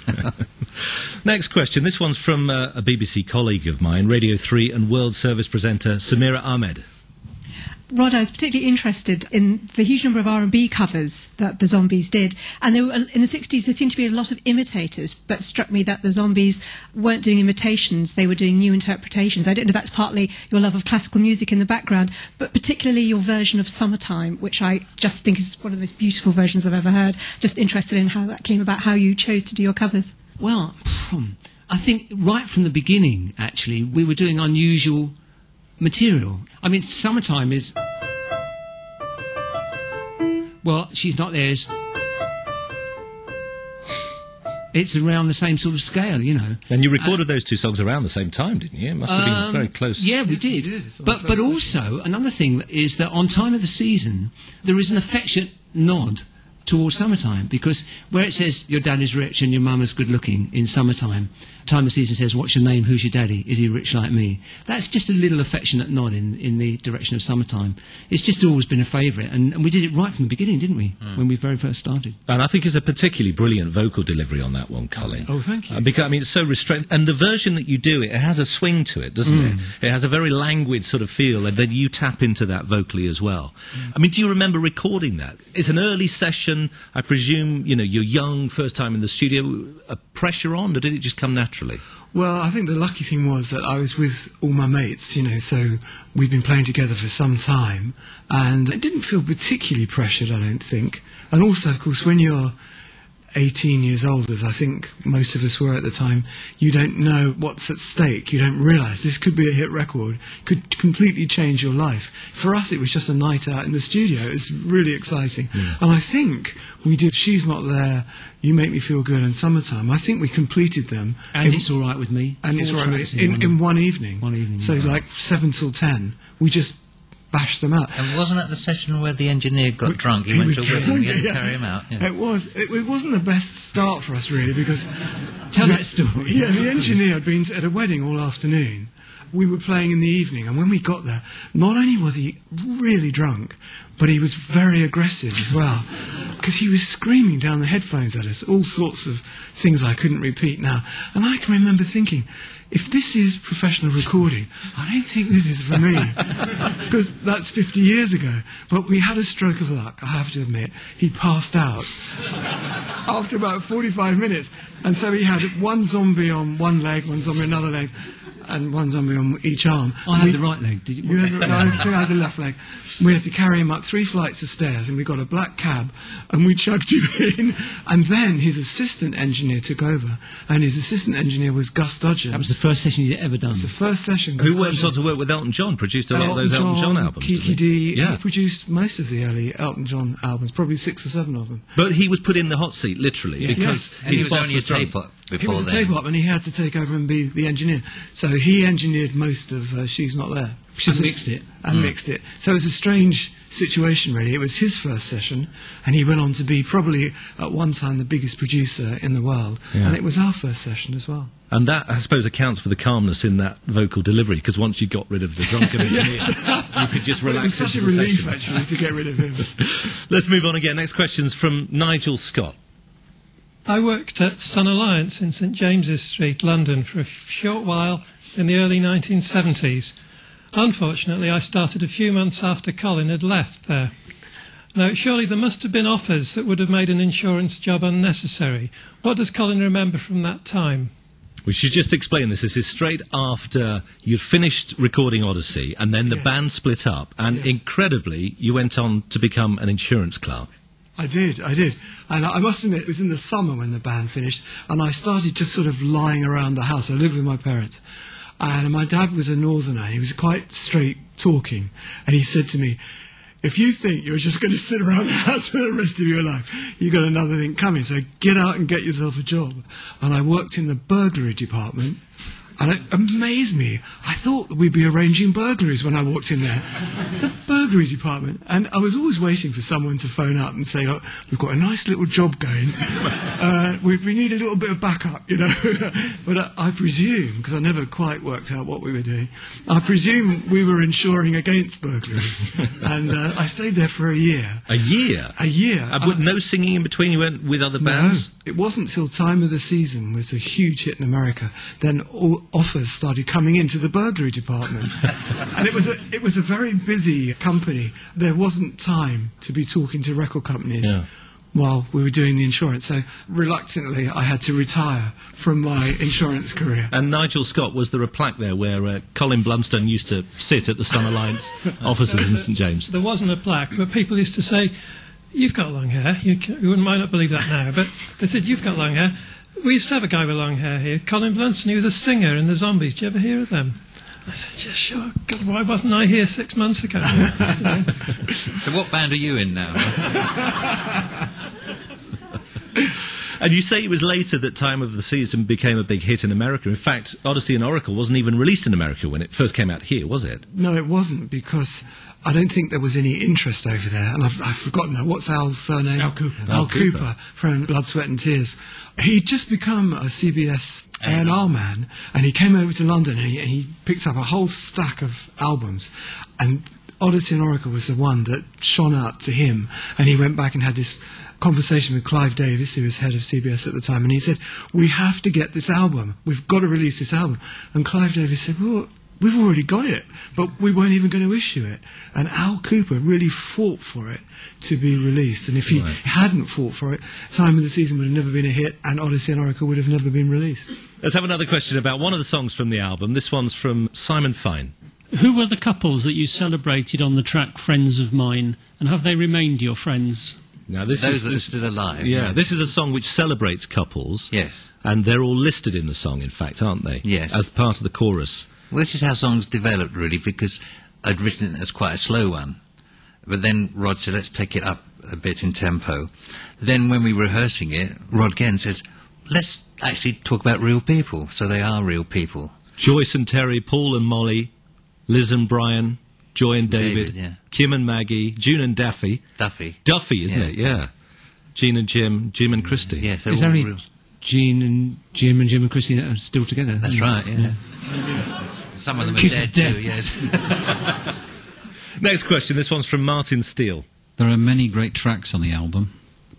Next question. This one's from a BBC colleague of mine, Radio 3 and World Service presenter Samira Ahmed. Rod, I was particularly interested in the huge number of R&B covers that the Zombies did. And there were, in the 60s, there seemed to be a lot of imitators, but it struck me that the Zombies weren't doing imitations, they were doing new interpretations. I don't know if that's partly your love of classical music in the background, but particularly your version of Summertime, which I just think is one of the most beautiful versions I've ever heard. Just interested in how that came about, how you chose to do your covers. Well, I think right from the beginning, actually, we were doing unusual material. Summertime is... Well, She's Not Theirs. It's around the same sort of scale, And you recorded those two songs around the same time, didn't you? It must have been very close. Yeah, we did. But also, another thing is that on Time of the Season, there is an affectionate nod towards Summertime, because where it says your dad is rich and your mum is good looking in Summertime, Time of the Season says, what's your name, who's your daddy, is he rich like me? That's just a little affectionate nod in the direction of Summertime. It's just always been a favourite, and we did it right from the beginning, didn't we, when we very first started. And I think it's a particularly brilliant vocal delivery on that one, Colin. Oh, thank you. Because, it's so restrained. And the version that you do, it has a swing to it, doesn't it? It has a very languid sort of feel, and then you tap into that vocally as well. Do you remember recording that? It's an early session, I presume, you're young, first time in the studio, a pressure on, or did it just come naturally? Well, I think the lucky thing was that I was with all my mates, so we'd been playing together for some time, and it didn't feel particularly pressured, I don't think. And also, of course, when you're 18 years old, as I think most of us were at the time, you don't know what's at stake. You don't realise this could be a hit record, could completely change your life. For us, it was just a night out in the studio. It was really exciting. And I think we did She's Not There, You Make Me Feel Good, and Summertime. I think we completed them. And It's All Right With Me. And It's All Right With Me in one evening. One evening. So like 7 till 10, we just bashed them out. And wasn't that the session where the engineer got drunk? He went to Wigan, we had to carry him out. Yeah. It was. It wasn't the best start for us, really, because... Tell that story. Yeah, the engineer had been at a wedding all afternoon. We were playing in the evening, and when we got there, not only was he really drunk, but he was very aggressive as well. because he was screaming down the headphones at us, all sorts of things I couldn't repeat now. And I can remember thinking, if this is professional recording, I don't think this is for me, because that's 50 years ago. But we had a stroke of luck, I have to admit. He passed out after about 45 minutes. And so he had one zombie on one leg, one zombie on another leg, and one zombie on each arm. I had the right leg, did you? You had, I had the left leg. We had to carry him up 3 flights of stairs, and we got a black cab, and we chugged him in. And then his assistant engineer took over, and his assistant engineer was Gus Dudgeon. That was the first session you'd ever done. It was the first session. Who went on to work with Elton John, produced a lot of those Elton John albums. Kiki D. Yeah. He produced most of the early Elton John albums, probably 6 or 7 of them. But he was put in the hot seat, literally, because And he his was boss only a drunk. tape-up He before was a then. tape-up, and he had to take over and be the engineer. So he engineered most of She's Not There. And mixed it. And mixed it. So it was a strange situation, really. It was his first session, and he went on to be probably, at one time, the biggest producer in the world. Yeah. And it was our first session as well. And that, I suppose, accounts for the calmness in that vocal delivery, because once you got rid of the drunken engineer, you could just It was relax such a into the relief, session. actually, to get rid of him. Let's move on again. Next question's from Nigel Scott. I worked at Sun Alliance in St James's Street, London, for a short while in the early 1970s. Unfortunately, I started a few months after Colin had left there. Now, surely there must have been offers that would have made an insurance job unnecessary. What does Colin remember from that time? We should just explain this. This is straight after you'd finished recording Odyssey, and then the band split up, and incredibly, you went on to become an insurance clerk. I did. And I must admit, it was in the summer when the band finished, and I started just sort of lying around the house. I lived with my parents. And my dad was a northerner. He was quite straight talking. And he said to me, if you think you're just going to sit around the house for the rest of your life, you've got another thing coming. So get out and get yourself a job. And I worked in the burglary department. And it amazed me. I thought we'd be arranging burglaries when I walked in there. The burglary department. And I was always waiting for someone to phone up and say, look, we've got a nice little job going. We need a little bit of backup, you know. But I presume, because I never quite worked out what we were doing, I presume we were insuring against burglaries. And I stayed there for a year. A year? A year. But no singing in between? You went with other bands? No, it wasn't till Time of the Season was a huge hit in America. Then all offers started coming into the burglary department. And it was a very busy company. There wasn't time to be talking to record companies while we were doing the insurance. So reluctantly, I had to retire from my insurance career. And Nigel Scott, was there a plaque there where Colin Blunstone used to sit at the Sun Alliance offices in St James? There wasn't a plaque, but people used to say, you've got long hair. You might not believe that now, but they said, you've got long hair. We used to have a guy with long hair here, Colin Blunstone. He was a singer in the Zombies. Did you ever hear of them? I said, yes, sure. God, why wasn't I here 6 months ago? So what band are you in now? And you say it was later that Time of the Season became a big hit in America. In fact, Odyssey and Oracle wasn't even released in America when it first came out here, was it? No, it wasn't, because I don't think there was any interest over there. And I've forgotten now. What's Al's surname? Al Cooper. Al Cooper from Blood, Sweat and Tears. He'd just become a CBS A&R man, and he came over to London and he picked up a whole stack of albums. And Odyssey and Oracle was the one that shone out to him. And he went back and had this conversation with Clive Davis, who was head of CBS at the time, and he said, we have to get this album. We've got to release this album. And Clive Davis said, well, we've already got it, but we weren't even going to issue it. And Al Cooper really fought for it to be released. And if he hadn't fought for it, Time of the Season would have never been a hit, and Odyssey and Oracle would have never been released. Let's have another question about one of the songs from the album. This one's from Simon Fine. Who were the couples that you celebrated on the track Friends of Mine, and have they remained your friends? Now, those that are still alive. Yeah, this is a song which celebrates couples. Yes. And they're all listed in the song, in fact, aren't they? Yes. As part of the chorus. Well, this is how songs developed, really, because I'd written it as quite a slow one. But then Rod said, let's take it up a bit in tempo. Then when we were rehearsing it, Rod again said, let's actually talk about real people. So they are real people. Joyce and Terry, Paul and Molly, Liz and Brian, Joy and David, Kim and Maggie, June and Duffy, isn't it? Yeah. Jean and Jim, Jim and Christy. Yes, It's only Jean and Jim and Christy that are still together. That's right, yeah. Some of them are dead too, yes. Next question, this one's from Martin Steele. There are many great tracks on the album,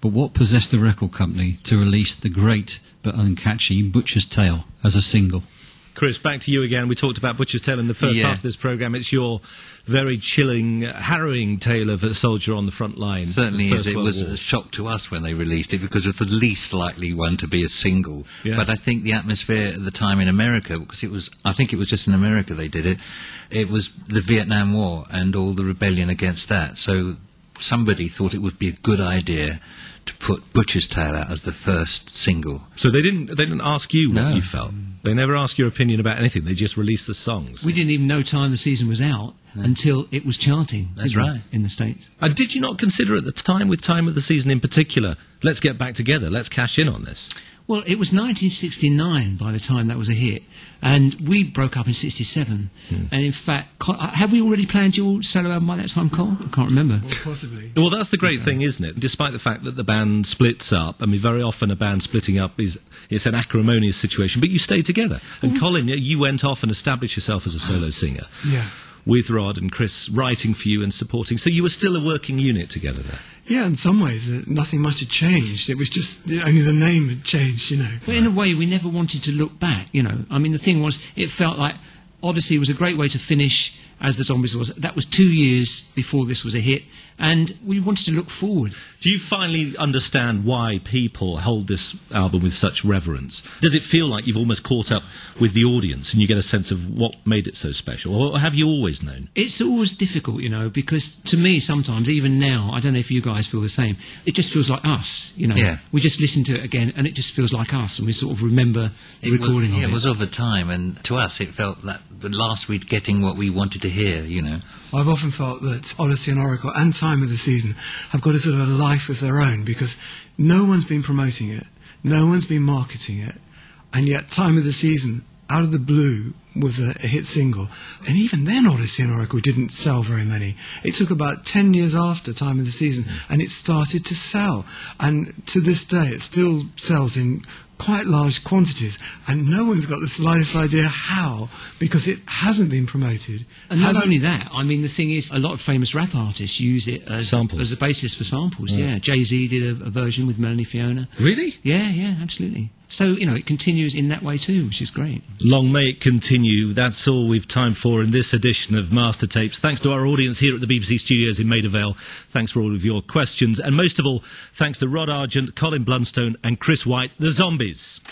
But what possessed the record company to release the great but uncatchy Butcher's Tale as a single? Chris, back to you again. We talked about Butcher's Tale in the first part of this programme. It's your very chilling, harrowing tale of a soldier on the front line. Certainly the is. First It World was War. a shock to us when they released it because it was the least likely one to be a single. Yeah. But I think the atmosphere at the time in America, because I think it was just in America they did it, it was the Vietnam War and all the rebellion against that. So somebody thought it would be a good idea to put Butcher's Tale out as the first single. So they didn't ask you what No. you felt. They never asked your opinion about anything. They just released the songs. We didn't even know Time of the Season was out until it was charting. That's didn't it, right. in the States. And did you not consider at the time, with Time of the Season in particular, let's get back together, let's cash in on this? Well, it was 1969 by the time that was a hit, and we broke up in 67. And in fact, have we already planned your solo album by that time, Cole? I can't remember. Well, possibly. Well, that's the great thing, isn't it? Despite the fact that the band splits up, I mean, very often a band splitting up it's an acrimonious situation, but you stay together. And Colin, you went off and established yourself as a solo singer. Yeah. With Rod and Chris writing for you and supporting. So you were still a working unit together there. Yeah, in some ways, nothing much had changed. It was just only the name had changed, you know. But in a way, we never wanted to look back, you know. I mean, the thing was, it felt like Odyssey was a great way to finish, as the Zombies was. That was 2 years before this was a hit, and we wanted to look forward. Do you finally understand why people hold this album with such reverence? Does it feel like you've almost caught up with the audience and you get a sense of what made it so special? Or have you always known? It's always difficult, you know, because to me, sometimes, even now, I don't know if you guys feel the same, it just feels like us, you know. Yeah. We just listen to it again, and it just feels like us, and we sort of remember the recording of it. It was of a time, and to us it felt that at last we'd getting what we wanted to hear, you know. I've often felt that Odyssey and Oracle and Time of the Season have got a sort of a life of their own because no one's been promoting it, no one's been marketing it, and yet Time of the Season, out of the blue, was a hit single. And even then Odyssey and Oracle didn't sell very many. It took about 10 years after Time of the Season and it started to sell. And to this day it still sells in quite large quantities, and no one's got the slightest idea how, because it hasn't been promoted. And not only that, I mean, the thing is, a lot of famous rap artists use it as a basis for samples, yeah. Jay-Z did a version with Melanie Fiona. Really? Yeah, absolutely. So, you know, it continues in that way too, which is great. Long may it continue. That's all we've time for in this edition of Master Tapes. Thanks to our audience here at the BBC studios in Maida Vale. Thanks for all of your questions. And most of all, thanks to Rod Argent, Colin Blunstone and Chris White, the Zombies.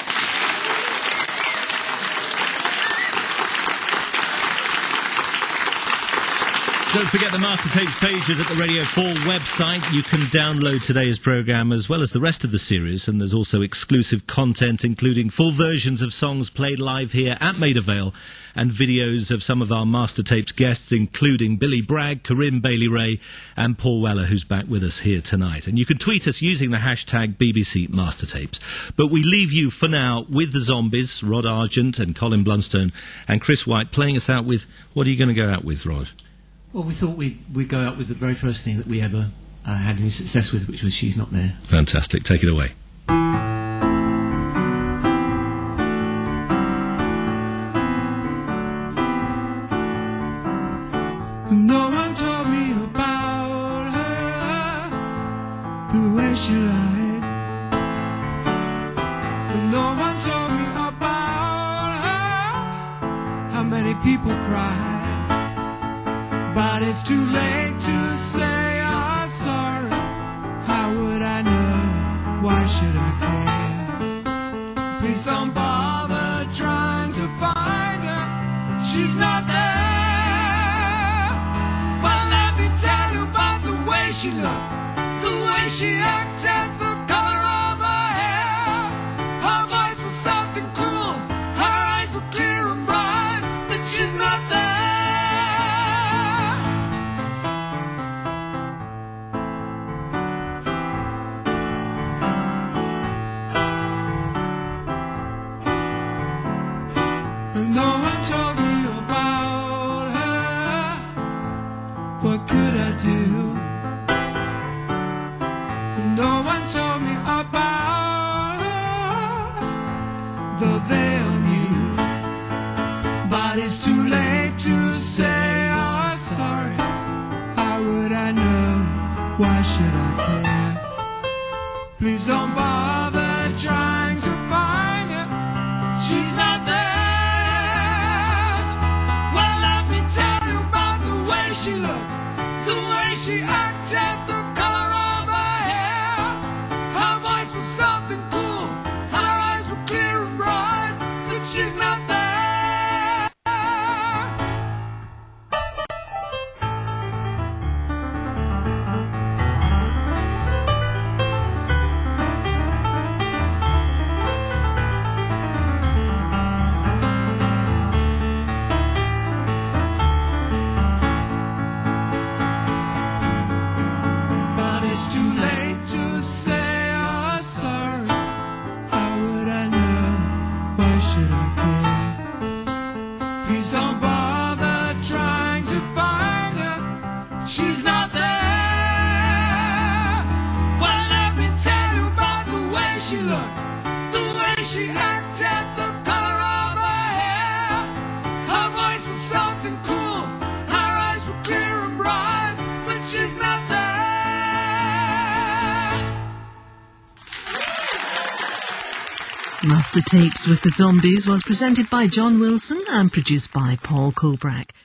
Don't forget the Master Tapes pages at the Radio 4 website. You can download today's programme as well as the rest of the series, and there's also exclusive content including full versions of songs played live here at Maida Vale and videos of some of our Master Tapes guests, including Billy Bragg, Corinne Bailey-Ray and Paul Weller, who's back with us here tonight. And you can tweet us using the hashtag BBC Master Tapes. But we leave you for now with the Zombies, Rod Argent and Colin Blunstone and Chris White playing us out with, what are you going to go out with, Rod? Well, we thought we'd go out with the very first thing that we ever had any success with, which was She's Not There. Fantastic. Take it away. No one told me about her, the way she lied. And no one told me about her, how many people cried. But it's too late to say I'm sorry. How would I know? Why should I care? Please don't bother trying to find her. She's not there. But let me tell you about the way she looked, the way she acted, the color of her hair. Her voice was something cool, her eyes were clear and bright, but she's not there. No one told me about her. What could I do? No one told me about her, though they all knew. But it's too late to say I'm sorry. How would I know? Why should I care? Please don't bother trying to find her. She's not there. Well, let me tell you about the way she looked, the way she acted, the color of her hair. Her voice was soft and cool, her eyes were clear and bright, but she's not there. But it's too late to say oh sorry. How would I know? Why should I care? Please don't bother trying to find her. She's not there. Well, let me tell you about the way she looked, the way she acted, the color of her hair. Her voice was soft and cool, her eyes were clear and bright, but she's not there. Master Tapes with the Zombies was presented by John Wilson and produced by Paul Colbrack.